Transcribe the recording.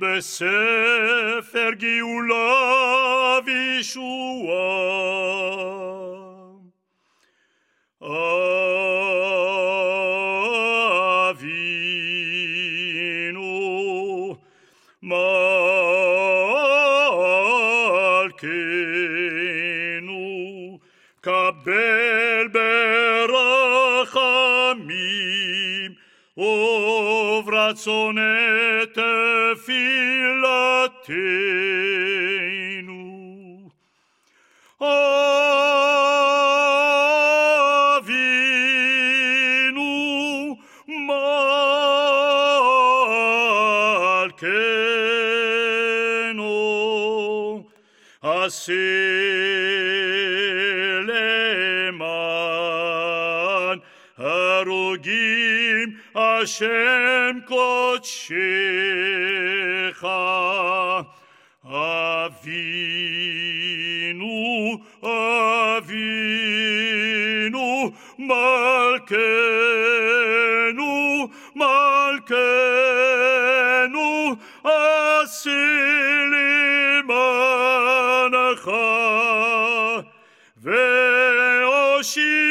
בספר גאולה וישועה. אבינו מלכנו, קבל ברחמים וברצון את תפילתנו. אבינו מלכנו, עשה למען הרוגים השם קודשך. אבינו, אבינו, מלכנו, מלכנו, עשה למענך והושיע